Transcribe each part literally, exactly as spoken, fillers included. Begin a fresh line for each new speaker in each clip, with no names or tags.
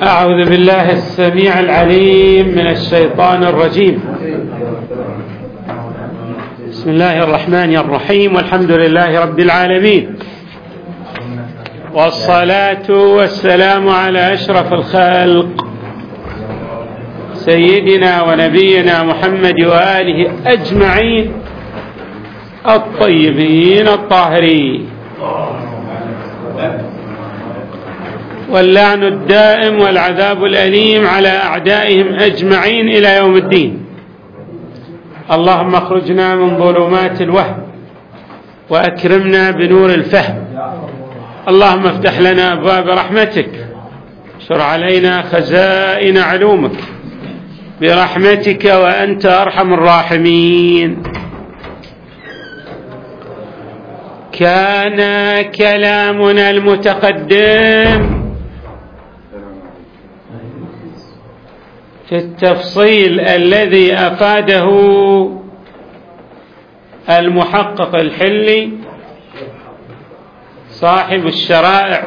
أعوذ بالله السميع العليم من الشيطان الرجيم. بسم الله الرحمن الرحيم، والحمد لله رب العالمين، والصلاة والسلام على أشرف الخلق سيدنا ونبينا محمد وآله أجمعين الطيبين الطاهرين، واللعن الدائم والعذاب الأليم على أعدائهم أجمعين إلى يوم الدين. اللهم اخرجنا من ظلمات الوهم وأكرمنا بنور الفهم. اللهم افتح لنا أبواب رحمتك، اشر علينا خزائن علومك برحمتك وأنت أرحم الراحمين. كان كلامنا المتقدم في التفصيل الذي أفاده المحقق الحلي صاحب الشرائع،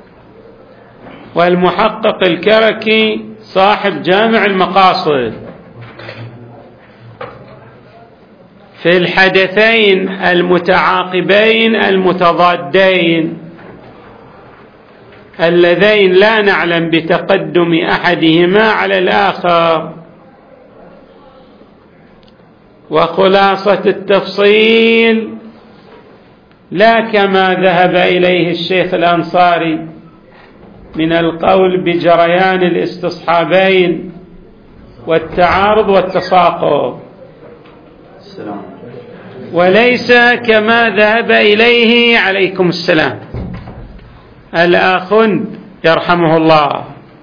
والمحقق الكركي صاحب جامع المقاصد، في الحدثين المتعاقبين المتضادين اللذين لا نعلم بتقدم أحدهما على الآخر. وخلاصة التفصيل لا كما ذهب إليه الشيخ الأنصاري من القول بجريان الاستصحابين والتعارض والتساقط، وليس كما ذهب إليه عليكم السلام الأخ يرحمه الله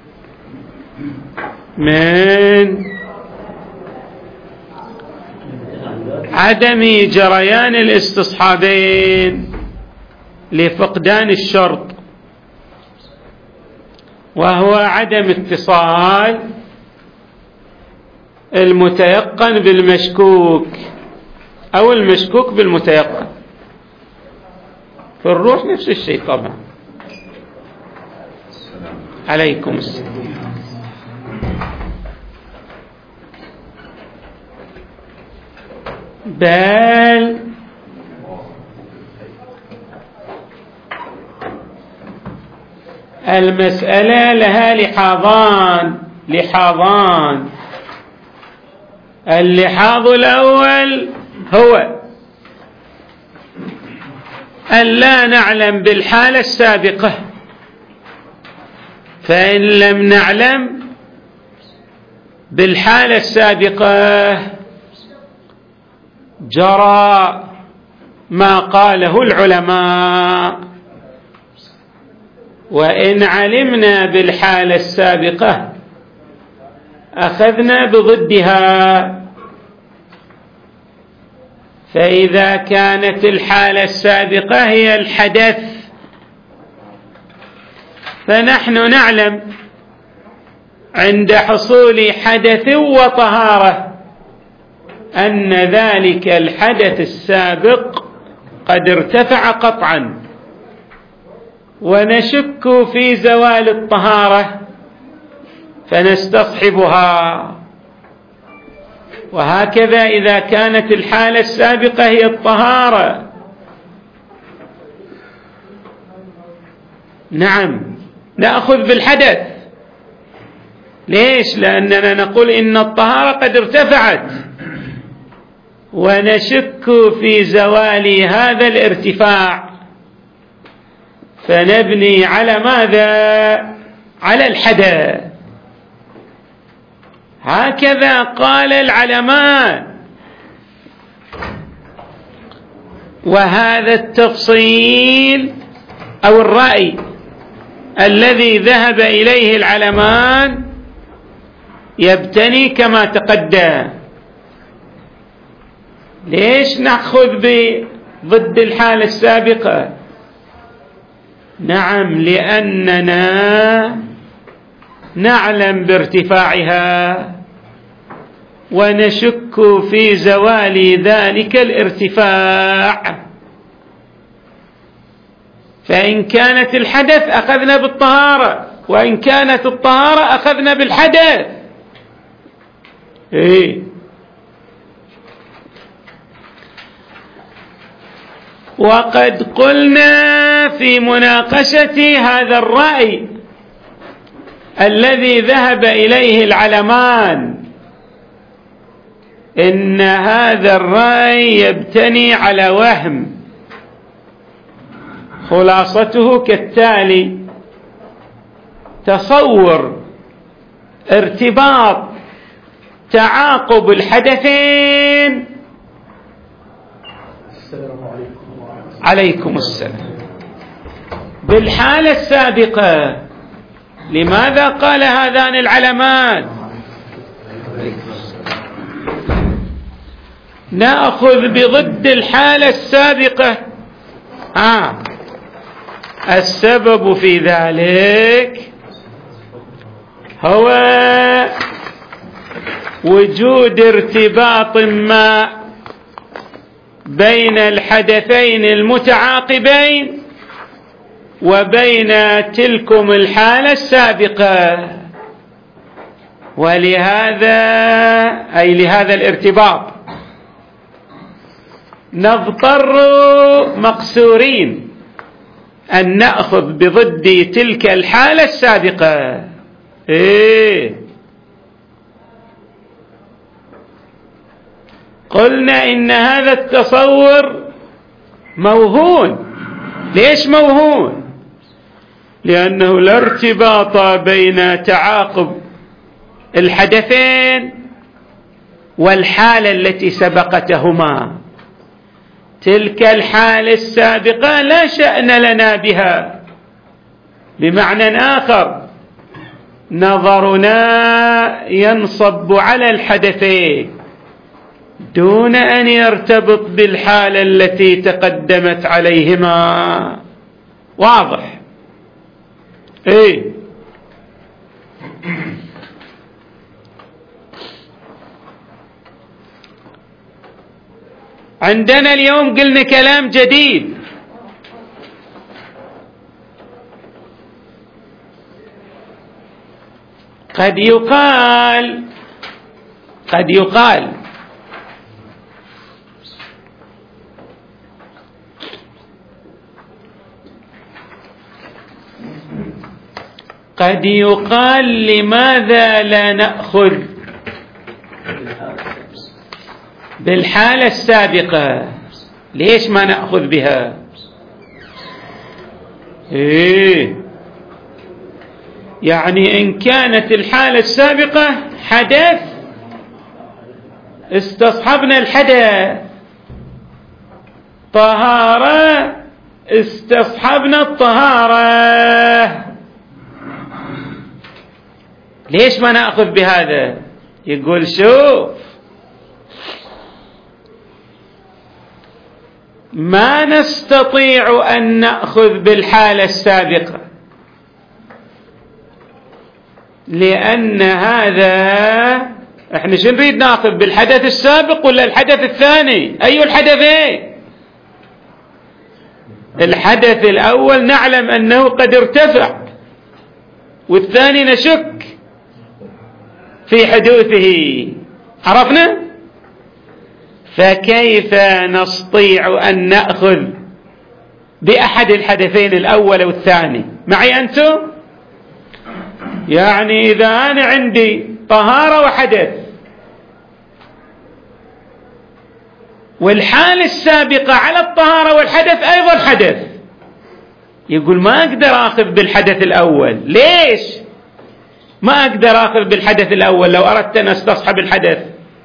من عدم جريان الاستصحابين لفقدان الشرط، وهو عدم اتصال المتيقن بالمشكوك أو المشكوك بالمتيقن. في الروح نفس الشيء طبعا. عليكم السلام. بل المسألة لها لحاظان لحاظان اللحاظ الأول هو أن لا نعلم بالحالة السابقة، فإن لم نعلم بالحالة السابقة جرى ما قاله العلماء، وإن علمنا بالحالة السابقة أخذنا بضدها. فإذا كانت الحالة السابقة هي الحدث، فنحن نعلم عند حصول حدث وطهارة أن ذلك الحدث السابق قد ارتفع قطعا، ونشك في زوال الطهارة فنستصحبها. وهكذا إذا كانت الحالة السابقة هي الطهارة، نعم نأخذ بالحدث. ليش؟ لأننا نقول إن الطهارة قد ارتفعت، ونشك في زوال هذا الارتفاع، فنبني على ماذا؟ على الحدث. هكذا قال العلماء. وهذا التفصيل أو الرأي الذي ذهب إليه العلماء يبتني كما تقدم. ليش نأخذ ضد الحالة السابقة؟ نعم لأننا نعلم بارتفاعها ونشك في زوال ذلك الارتفاع، فإن كانت الحدث أخذنا بالطهارة، وإن كانت الطهارة أخذنا بالحدث. إيه؟ وقد قلنا في مناقشة هذا الرأي الذي ذهب إليه العلمان إن هذا الرأي يبتني على وهم، خلاصته كالتالي: تصور ارتباط تعاقب الحدثين. عليكم السلام. بالحالة السابقة. لماذا قال هذان العلمان؟ نأخذ بضد الحالة السابقة. آه. السبب في ذلك هو وجود ارتباط ما بين الحدثين المتعاقبين وبين تلكم الحالة السابقة، ولهذا أي لهذا الارتباط نضطر مقصورين أن نأخذ بضد تلك الحالة السابقة. إيه؟ قلنا إن هذا التصور موهون. ليش موهون؟ لأنه لا ارتباط بين تعاقب الحدثين والحالة التي سبقتهما. تلك الحالة السابقة لا شأن لنا بها. بمعنى آخر، نظرنا ينصب على الحدثين دون أن يرتبط بالحالة التي تقدمت عليهما. واضح؟ إيه؟ عندنا اليوم قلنا كلام جديد. قد يقال قد يقال قد يقال لماذا لا نأخذ بالحالة السابقة؟ ليش ما نأخذ بها؟ إيه؟ يعني إن كانت الحالة السابقة حدث استصحبنا الحدث، طهارة استصحبنا الطهارة، ليش ما نأخذ بهذا؟ يقول شوف، ما نستطيع أن نأخذ بالحالة السابقة لأن هذا احنا شو نريد نأخذ؟ بالحدث السابق ولا الحدث الثاني؟ أي الحدثين؟ الحدث الأول نعلم أنه قد ارتفع، والثاني نشك في حدوثه. عرفنا؟ فكيف نستطيع أن نأخذ بأحد الحدثين الأول والثاني؟ معي أنتم؟ يعني إذا أنا عندي طهارة وحدث والحالة السابقة على الطهارة والحدث أيضا حدث، يقول ما أقدر أخذ بالحدث الأول. ليش ما أقدر أخذ بالحدث الأول لو أردت أن أستصحب الحدث؟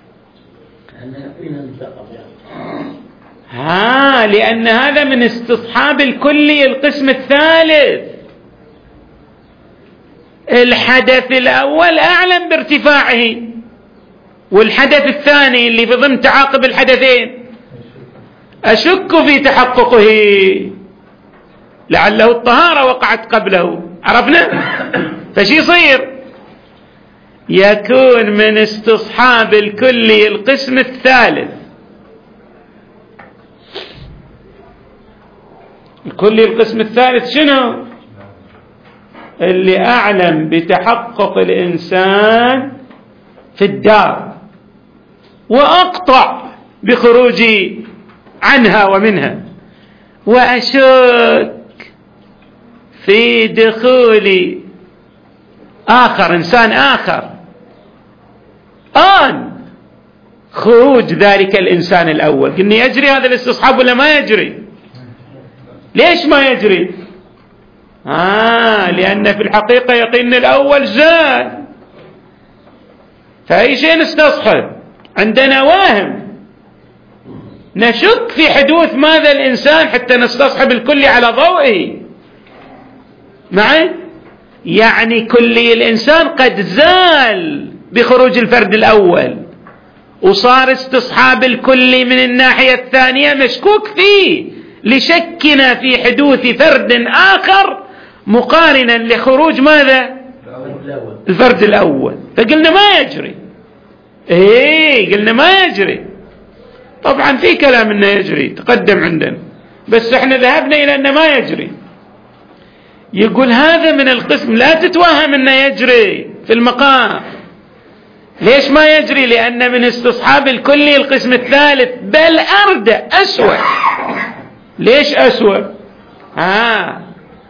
ها، لأن هذا من استصحاب الكلي القسم الثالث. الحدث الأول أعلم بارتفاعه، والحدث الثاني اللي في ضمن تعاقب الحدثين أشك في تحققه، لعله الطهارة وقعت قبله. عرفنا؟ فشي يصير؟ يكون من استصحاب الكلي القسم الثالث. الكلي القسم الثالث شنو؟ اللي أعلم بتحقق الإنسان في الدار وأقطع بخروجي عنها ومنها، وأشك في دخول آخر، إنسان آخر، آن خروج ذلك الإنسان الأول. إني يجري هذا الاستصحاب ولا ما يجري؟ ليش ما يجري؟ آه لأن في الحقيقة يقين الأول زال، فأي شيء نستصحب عندنا واهم، نشك في حدوث ماذا الإنسان حتى نستصحب الكلي على ضوئه معي. يعني كلي الإنسان قد زال بخروج الفرد الأول، وصار استصحاب الكلي من الناحية الثانية مشكوك فيه لشكنا في حدوث فرد آخر مقارنا لخروج ماذا؟ الفرد الأول. فقلنا ما يجري. ايه قلنا ما يجري. طبعا في كلام انه يجري تقدم عندنا، بس احنا ذهبنا الى انه ما يجري. يقول هذا من القسم، لا تتوهم انه يجري في المقام. ليش ما يجري؟ لان من استصحاب الكلي القسم الثالث، بل اردى اسوأ. ليش اسوأ؟ آه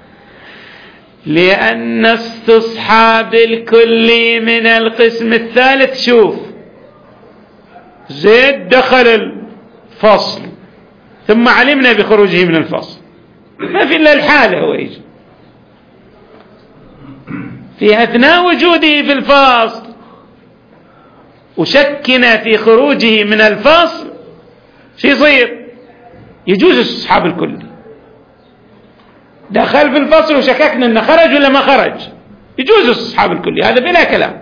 لان استصحاب الكلي من القسم الثالث، شوف زيد دخل الفصل ثم علمنا بخروجه من الفصل، ما في الا الحالة هو يجي في أثناء وجوده في الفصل، وشكنا في خروجه من الفصل، شو يصير؟ يجوز استصحاب الكلي. دخل في الفصل وشككنا انه خرج ولا ما خرج، يجوز استصحاب الكلي، هذا بلا كلام.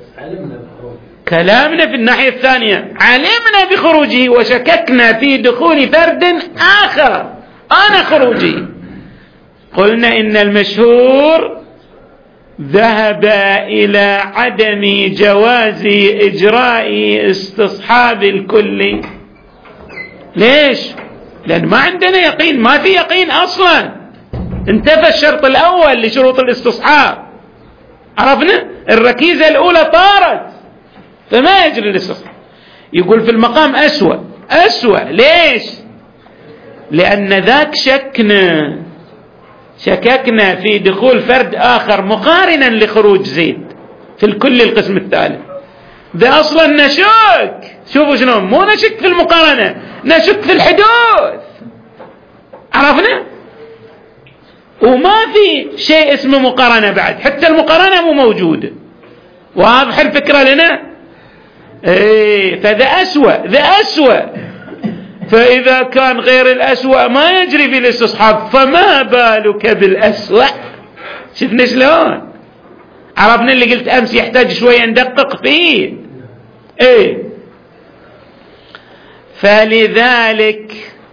كلامنا في الناحية الثانية، علمنا بخروجه وشككنا في دخول فرد آخر أنا خروجه، قلنا إن المشهور ذهب إلى عدم جواز إجراء استصحاب الكلي. ليش؟ لأن ما عندنا يقين، ما في يقين أصلا، انتفى الشرط الأول لشروط الاستصحاب، عرفنا؟ الركيزة الأولى طارت، فما يجري الاستصحاب. يقول في المقام أسوأ. أسوأ ليش؟ لأن ذاك شكنا شككنا في دخول فرد آخر مقارنا لخروج زيد في الكل القسم الثالث، ده أصلا نشك. شوفوا شنو، مو نشك في المقارنة، نشك في الحدوث، عرفنا؟ وما في شيء اسمه مقارنة بعد، حتى المقارنة مو موجودة. واضح الفكرة لنا؟ ايه، فذا أسوأ، ذا أسوأ. فإذا كان غير الأسوأ ما يجري في الاستصحاب، فما بالك بالأسوأ؟ شفنا شلون؟ عرفنا اللي قلت أمس يحتاج شوية ندقق فيه. ايه، فلذلك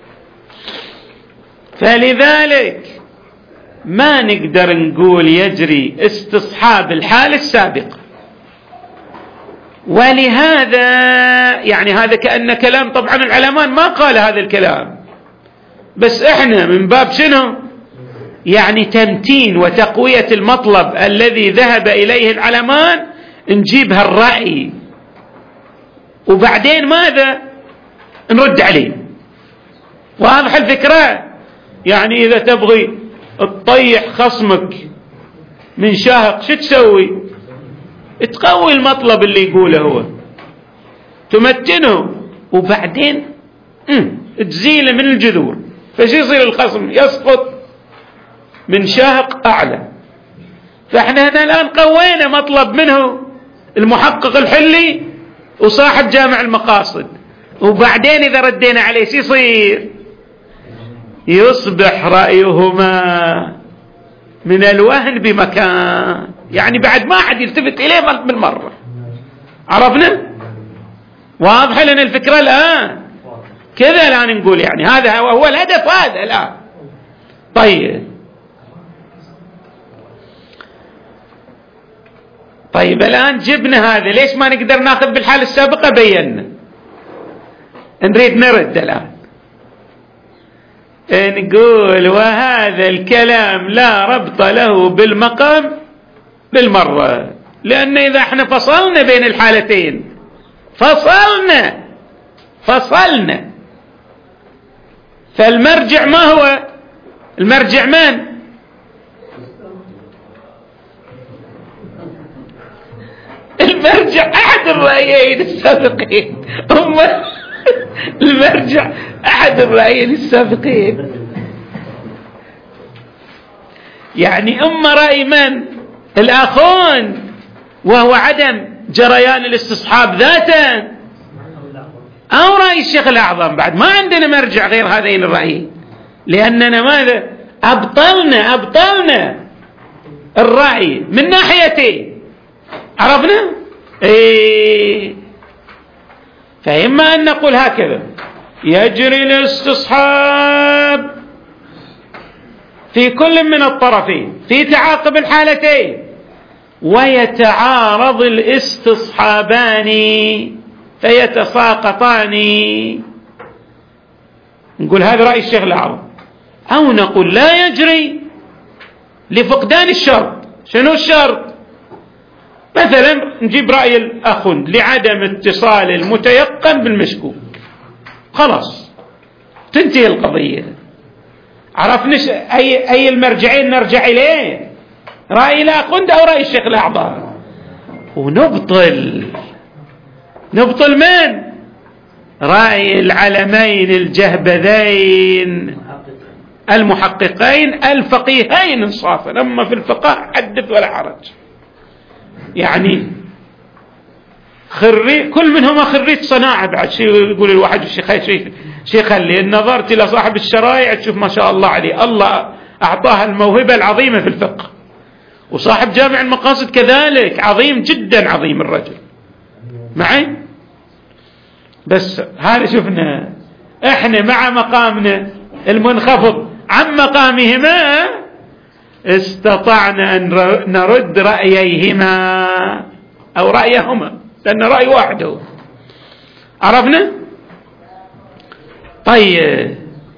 فلذلك ما نقدر نقول يجري استصحاب الحالة السابقة. ولهذا يعني هذا كأن كلام، طبعا العلمان ما قال هذا الكلام، بس احنا من باب شنو؟ يعني تمتين وتقوية المطلب الذي ذهب إليه العلمان، نجيب هالرأي وبعدين ماذا؟ نرد عليه. واضح الفكرة؟ يعني إذا تبغي تطيح خصمك من شاهق شو تسوي؟ تقوي المطلب اللي يقوله هو، تمتنه، وبعدين تزيله من الجذور، فشي يصير الخصم؟ يسقط من شاهق أعلى. فاحنا هنا الآن قوينا مطلب منه المحقق الحلي وصاحب جامع المقاصد، وبعدين إذا ردينا عليه شي يصير؟ يصبح رأيهما من الوهن بمكان، يعني بعد ما حد يلتفت إليه بالمرة. عرفنا؟ واضح لنا الفكرة الآن؟ كذا الآن نقول يعني هذا هو الهدف هذا الآن. طيب طيب الآن جبنا هذا، ليش ما نقدر ناخذ بالحالة السابقة؟ بينا، نريد نرد الآن نقول وهذا الكلام لا ربط له بالمقام بالمرة، لأن إذا احنا فصلنا بين الحالتين فصلنا فصلنا فالمرجع ما هو؟ المرجع من؟ المرجع أحد الرأيين السابقين. هم المرجع أحد الرأيين السابقين، يعني أما رأي من؟ الآخون، وهو عدم جريان الاستصحاب ذاتا، أو رأي الشيخ الأعظم. بعد ما عندنا مرجع غير هذين الرأيين، لأننا ماذا؟ أبطلنا أبطلنا الرأي من ناحيتين. عرفنا؟ إيه. فإما أن نقول هكذا: يجري الاستصحاب في كل من الطرفين في تعاقب الحالتين، ويتعارض الاستصحابان فيتساقطان. نقول هذا رأي الشيخ الأعظم. أو نقول لا يجري لفقدان الشرط. شنو الشرط؟ مثلا نجيب رأي الأخوند لعدم اتصال المتيقن بالمشكوك، خلاص تنتهي القضية. عرفنا أي, أي المرجعين نرجع إليه؟ رأي الأخوند أو رأي الشيخ الأعظم؟ ونبطل نبطل من؟ رأي العلمين الجهبذين المحققين الفقيهين انصافا. أما في الفقه حدث ولا حرج، يعني خريج كل منهما خريج صناعة. بعد شيء يقول الواحد الشيخ شيخ اللي نظرت إلى صاحب الشرائع تشوف ما شاء الله عليه، الله أعطاها الموهبة العظيمة في الفقه، وصاحب جامع المقاصد كذلك عظيم جدا، عظيم الرجل معي. بس هذا شفنا احنا مع مقامنا المنخفض عن مقامهما استطعنا أن نرد رأييهما أو رأيهما، لأن رأي واحد هو. عرفنا؟ طيب،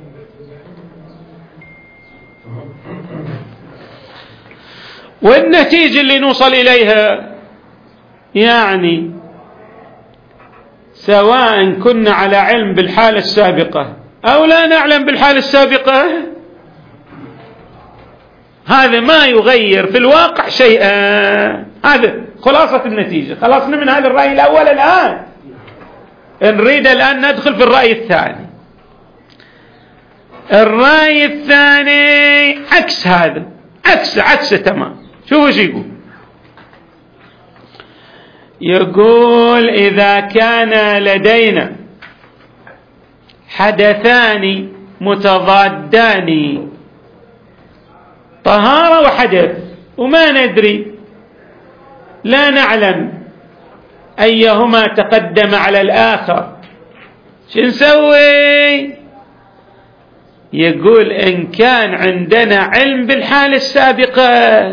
والنتيجة اللي نوصل إليها يعني سواء كنا على علم بالحالة السابقة أو لا نعلم بالحالة السابقة، هذا ما يغير في الواقع شيئا. هذا خلاصة النتيجة. خلصنا من هذا الرأي الأول. الآن نريد الآن ندخل في الرأي الثاني. الرأي الثاني عكس هذا، عكس عكسه تمام. شوفوا شو يقول. يقول إذا كان لدينا حدثان متضادان، طهارة وحدث، وما ندري، لا نعلم أيهما تقدم على الآخر، شو نسوي؟ يقول إن كان عندنا علم بالحالة السابقة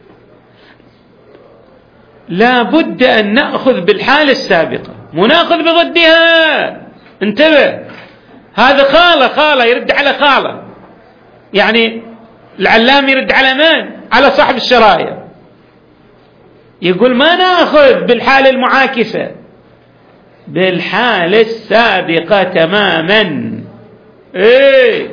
لا بد أن نأخذ بالحالة السابقة، مو نأخذ بضدها. انتبه، هذا خالة خالة يرد على خالة، يعني العلام يرد على من؟ على صاحب الشرايع. يقول ما نأخذ بالحالة المعاكسة، بالحالة السابقة تماما. ايه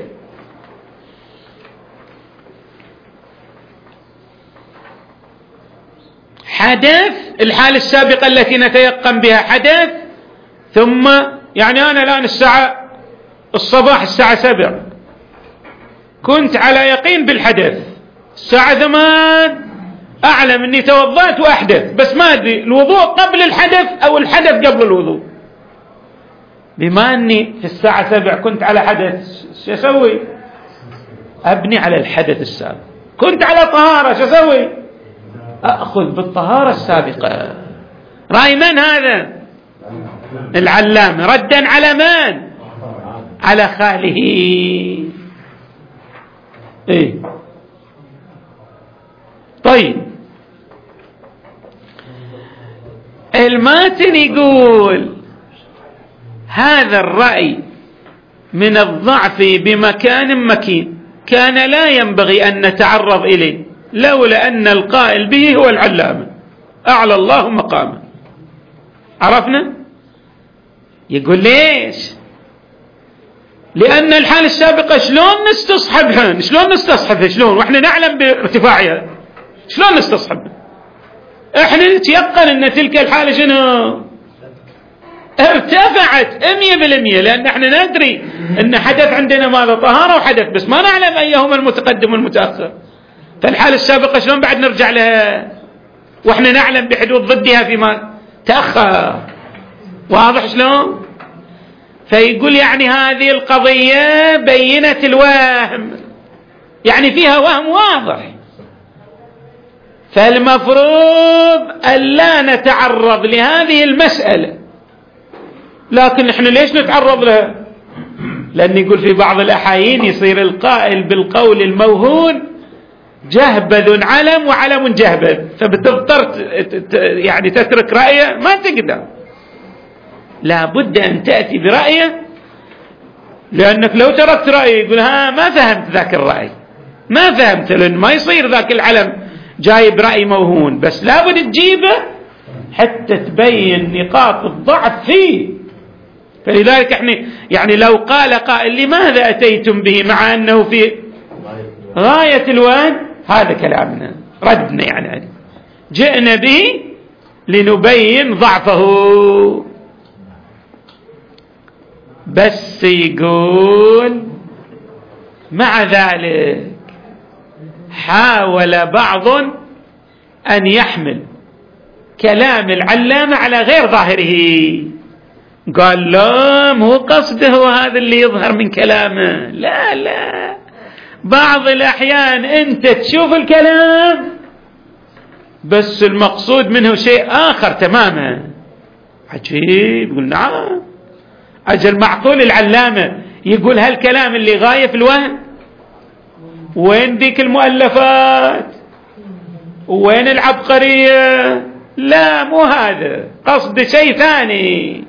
حدث الحالة السابقة التي نتيقن بها حدث، ثم يعني أنا الآن الساعة الصباح الساعة سبع كنت على يقين بالحدث، الساعة ثمان أعلم أني توضأت وأحدث، بس ما أدري الوضوء قبل الحدث أو الحدث قبل الوضوء. بما أني في الساعة سبع كنت على حدث، شو أسوي؟ أبني على الحدث السابق. كنت على طهارة، شو أسوي؟ أخذ بالطهارة السابقة. رأي من هذا؟ العلامة، ردا على من؟ على خاله. إيه طيب، الماتن يقول هذا الرأي من الضعف بمكان مكين كان لا ينبغي أن نتعرض إليه، لولا أن القائل به هو العلامة أعلى الله مقامه. عرفنا؟ يقول ليش؟ لأن الحالة السابقة شلون نستصحبها؟ شلون نستصحبها؟ شلون وإحنا نعلم بارتفاعها؟ شلون نستصحبها؟ إحنا نتيقن أن تلك الحالة شنو؟ ارتفعت مية بالمية، لأن احنا ندري أن حدث عندنا ماذا؟ طهارة وحدث، بس ما نعلم أيهما المتقدم والمتأخر. فالحالة السابقة شلون بعد نرجع لها وإحنا نعلم بحدوث ضدها فيما تأخر؟ واضح شلون؟ فيقول يعني هذه القضية بينة الوهم، يعني فيها وهم واضح، فالمفروض ألا نتعرض لهذه المسألة. لكن احنا ليش نتعرض لها؟ لأن يقول في بعض الأحايين يصير القائل بالقول الموهون جهبذ علم وعلم جهبذ، فبتضطر يعني تترك رأيه، ما تقدر، لا بد أن تأتي برأيه، لأنك لو تركت رأيه يقول ها ما فهمت ذاك الرأي، ما فهمت، لأن ما يصير ذاك العلم جايب رأي موهون، بس لا بد تجيبه حتى تبين نقاط الضعف فيه. فلذلك احنا يعني لو قال قائل لماذا أتيتم به مع أنه في غاية الوان، هذا كلامنا ردنا، يعني جئنا به لنبين ضعفه. بس يقول مع ذلك حاول بعض أن يحمل كلام العلامة على غير ظاهره، قال لا مو قصده هذا اللي يظهر من كلامه، لا لا، بعض الأحيان أنت تشوف الكلام بس المقصود منه شيء آخر تماما. عجيب. يقول نعم، أجل معقول العلامة يقول هالكلام اللي غاية في الوهم؟ وين ذيك المؤلفات؟ وين العبقرية؟ لا مو هذا قصد، شيء ثاني.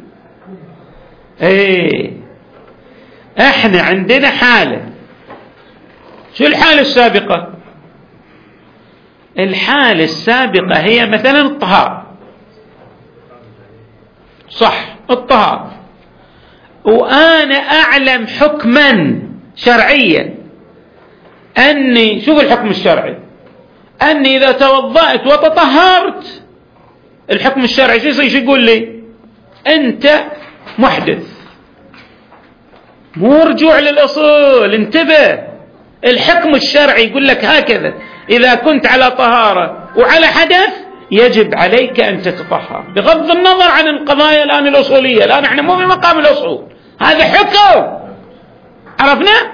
ايه احنا عندنا حالة، شو الحالة السابقة؟ الحالة السابقة هي مثلا الطهارة، صح الطهارة، وأنا أعلم حكما شرعيا أني، شوف الحكم الشرعي، أني إذا توضأت وتطهرت، الحكم الشرعي شو يصير؟ يقول لي أنت محدث، مو رجوع للأصول، انتبه، الحكم الشرعي يقول لك هكذا، إذا كنت على طهارة وعلى حدث يجب عليك أن تتطهر، بغض النظر عن القضايا الآن الأصولية، الآن احنا مو في مقام الأصول، هذا حكم، عرفنا؟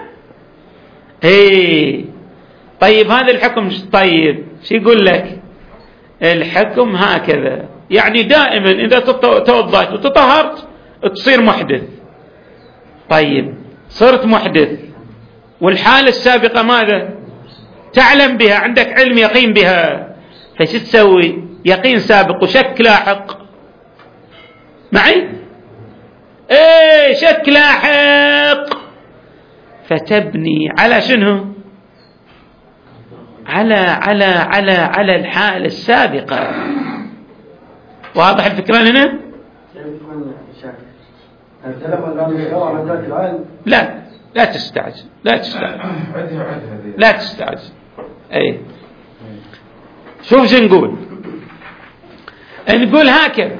ايه طيب هذا الحكم طيب شو يقول لك؟ الحكم هكذا، يعني دائما إذا توضأت وتطهرت تصير محدث. طيب صرت محدث والحالة السابقة ماذا؟ تعلم بها، عندك علم يقين بها، فش تسوي؟ يقين سابق وشك لاحق، معي؟ ايه شك لاحق، فتبني على شنو؟ على على على على الحالة السابقة. واضح الفكرة هنا؟ لا لا تستعجل، لا تستعجل، لا تستعجل. اي شوف شو نقول، نقول هكذا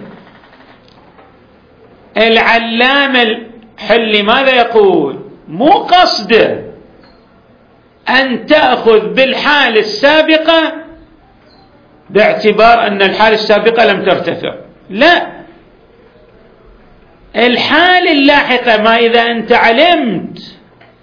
العلامة الحلي ماذا يقول؟ مو قصده أن تأخذ بالحالة السابقة باعتبار أن الحالة السابقة لم ترتفع، لا، الحالة اللاحقة، ما إذا أنت علمت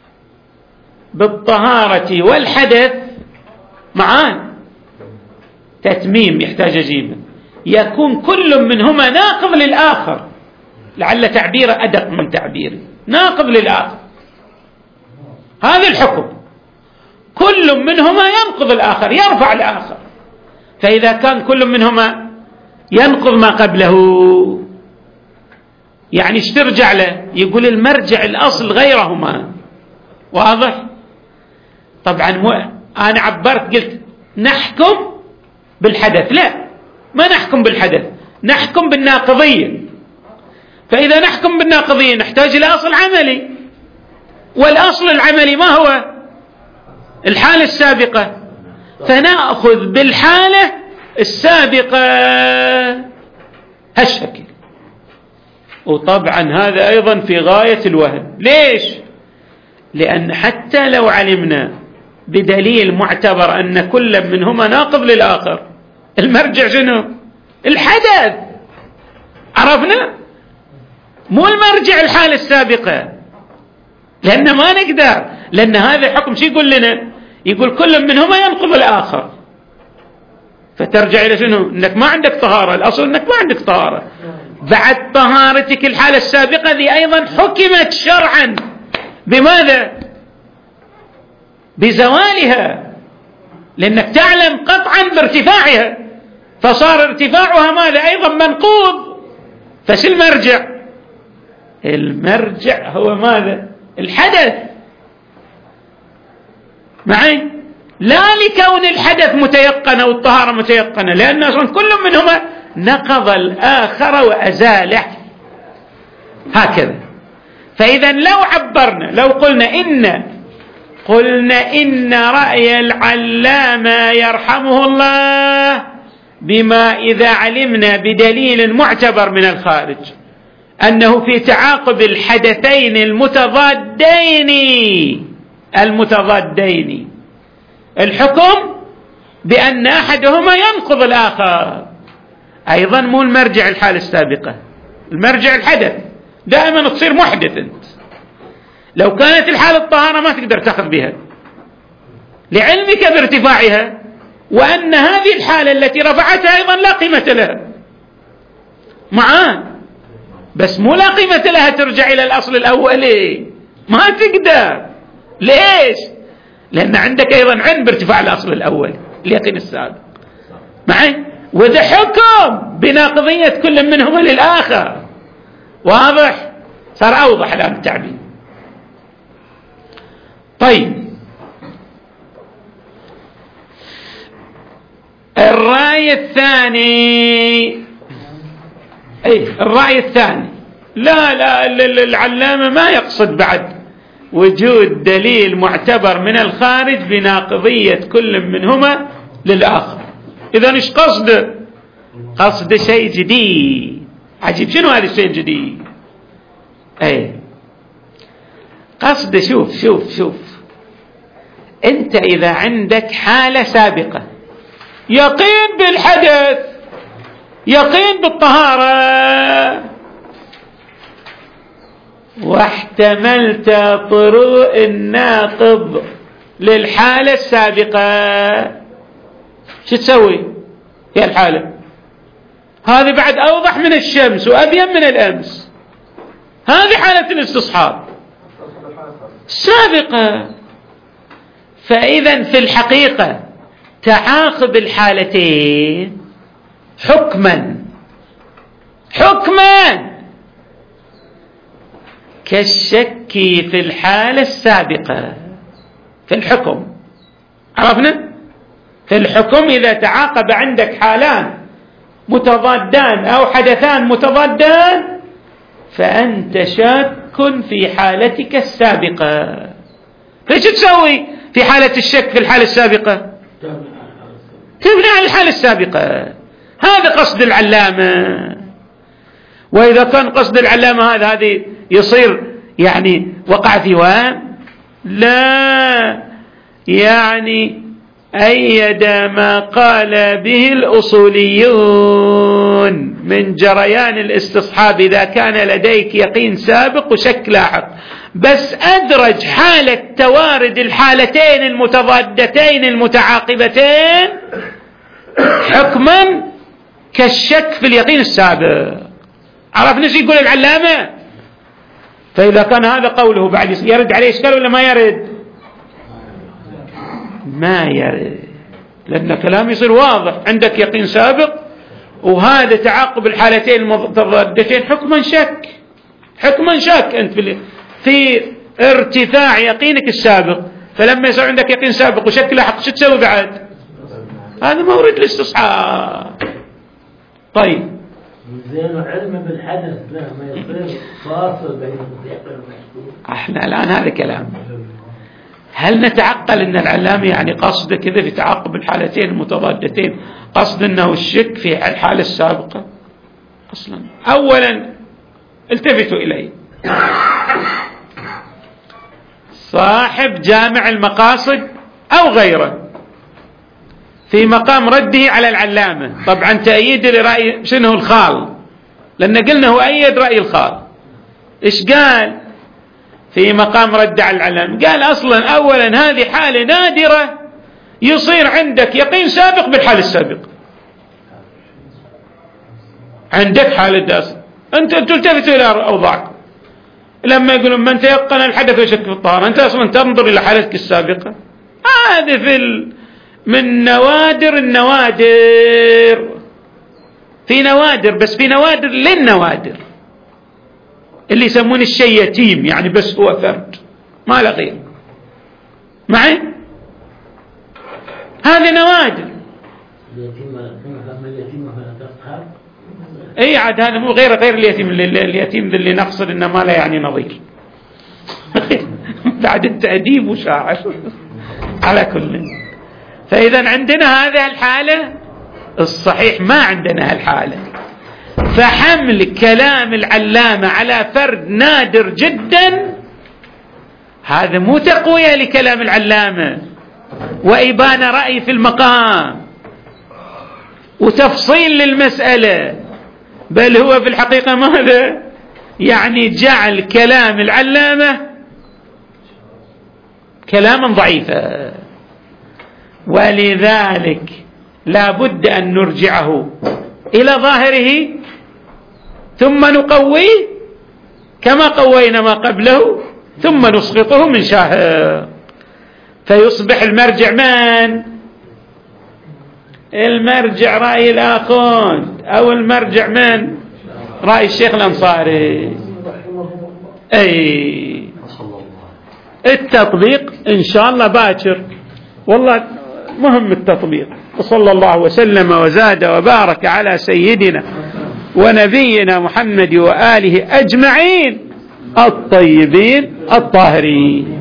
بالطهارة والحدث معان، تتميم يحتاج أجيبه، يكون كل منهما ناقض للآخر، لعل تعبيره أدق من تعبيري، ناقض للآخر، هذا الحكم، كل منهما ينقض الآخر، يرفع الآخر. فإذا كان كل منهما ينقض ما قبله، يعني ايش ترجع له؟ يقول المرجع الأصل غيرهما. واضح؟ طبعا مو أنا عبرت قلت نحكم بالحدث، لا ما نحكم بالحدث، نحكم بالناقضية. فإذا نحكم بالناقضية نحتاج إلى أصل عملي، والأصل العملي ما هو؟ الحالة السابقة، فنأخذ بالحالة السابقة هالشكل. وطبعا هذا أيضا في غاية الوهم. ليش؟ لأن حتى لو علمنا بدليل معتبر أن كل منهما ناقض للآخر، المرجع شنو؟ الحدث. عرفنا؟ مو المرجع الحالة السابقة، لأن ما نقدر، لأن هذا حكم شو يقول لنا؟ يقول كل منهما ينقض الآخر، فترجع إلى شنو؟ أنك ما عندك طهارة، الأصل أنك ما عندك طهارة. بعد طهارتك الحالة السابقة ذي أيضا حكمت شرعا بماذا؟ بزوالها، لأنك تعلم قطعا بارتفاعها، فصار ارتفاعها ماذا؟ أيضا منقوض. فش المرجع؟ المرجع هو ماذا؟ الحدث. معي؟ لا لكون الحدث متيقن أو الطهارة متيقنة، لأن أصلا كل منهما نقض الآخر وأزاله، هكذا. فإذا لو عبرنا، لو قلنا إن قلنا إن رأي العلامة يرحمه الله بما إذا علمنا بدليل معتبر من الخارج أنه في تعاقب الحدثين المتضادين المتضادين الحكم بأن أحدهما ينقض الآخر، أيضا مو المرجع الحالة السابقة، المرجع الحدث. دائما تصير محدث أنت. لو كانت الحالة الطهارة ما تقدر تأخذ بها لعلمك بارتفاعها، وأن هذه الحالة التي رفعتها أيضا لا قيمة لها معاه، بس مو لا قيمة لها ترجع إلى الأصل الأولي، ما تقدر. ليش؟ لأن عندك أيضا علم بارتفاع الأصل الأول اليقين السابق. معي؟ وذا حكم بناقضية كل منهما للآخر. واضح؟ صار أوضح الآن التعبير. طيب، الرأي الثاني، أي الرأي الثاني، لا لا العلامة ما يقصد بعد وجود دليل معتبر من الخارج بناقضية كل منهما للآخر. إذن إيش قصده؟ قصده شيء جديد. عجيب، شنو هذا الشيء الجديد؟ أي قصده، شوف شوف شوف أنت إذا عندك حالة سابقة يقين بالحدث، يقين بالطهارة، واحتملت طروء الناقض للحالة السابقة، شو تسوي يا الحالة هذه؟ بعد أوضح من الشمس وأبين من الأمس. هذه حالة الاستصحاب السابقة. فإذا في الحقيقة تعاقب الحالتين حكما حكما كالشك في الحالة السابقة في الحكم. عرفنا؟ في الحكم إذا تعاقب عندك حالان متضادان أو حدثان متضادان فأنت شاك في حالتك السابقة. فإيش تسوي في حالة الشك في الحالة السابقة؟ تبني على الحالة السابقة. هذا قصد العلامة. وإذا كان قصد العلامة هذا هذه يصير يعني وقع في وهم؟ لا، يعني أيد ما قال به الأصوليون من جريان الاستصحاب إذا كان لديك يقين سابق وشك لاحق، بس أدرج حالة توارد الحالتين المتضادتين المتعاقبتين حكما كالشك في اليقين السابق. عرفنا ايش يقول العلامة؟ فإذا كان هذا قوله بعد يرد عليه إشكال ولا ما يرد؟ ما يرد، لأن كلام يصير واضح. عندك يقين سابق وهذا تعاقب الحالتين المتضادتين حكما شك، حكما شك أنت في, في ارتفاع يقينك السابق. فلما يصير عندك يقين سابق وشك لاحق شو تسوي بعد؟ هذا مورد الاستصحاب. طيب
زين علم بالحدث لا ما يصير فاصل بين المتيقن والمشكوك.
احنا الآن هذا كلام، هل نتعقل أن العلامة يعني قصده كذا في تعاقب الحالتين المتضادتين، قصد أنه الشك في الحالة السابقة؟ أصلا أولا التفتوا إليه، صاحب جامع المقاصد أو غيره في مقام رده على العلامة، طبعا تأييد لرأي شنو الخال، لأن قلنا هو أيد رأي الخال. إيش قال في مقام رد على العلامة؟ قال أصلا أولا هذه حالة نادرة يصير عندك يقين سابق بالحالة السابقة، عندك حالة داس أنت تلتفت إلى أوضاعك لما يقولون من تيقن الحدث وشك في الطهارة، أنت أصلا تنظر إلى حالتك السابقة. هذا في ال... من نوادر النوادر، في نوادر بس في نوادر للنوادر اللي يسمون الشيء يتيم، يعني بس هو فرد ما له غير معي، هذه نوادر. اي عاد هذا مو غير غير اليتيم، اليتيم اللي نقصد انه ما له يعني نظير بعد التأديب وشاعر على كل. فإذا عندنا هذه الحالة، الصحيح ما عندنا هالحالة، فحمل كلام العلامة على فرد نادر جدا هذا مو تقوية لكلام العلامة وإبان رأي في المقام وتفصيل للمسألة، بل هو في الحقيقة ماذا؟ يعني جعل كلام العلامة كلاما ضعيفا. ولذلك لا بد أن نرجعه إلى ظاهره ثم نقويه كما قوينا ما قبله ثم نسقطه من شاهق، فيصبح المرجع من؟ المرجع رأي الآخوند أو المرجع من؟ رأي الشيخ الأنصاري. أي التطبيق إن شاء الله باكر، والله مهم التطبيق. وصلى الله وسلم وزاد وبارك على سيدنا ونبينا محمد وآله أجمعين الطيبين الطاهرين.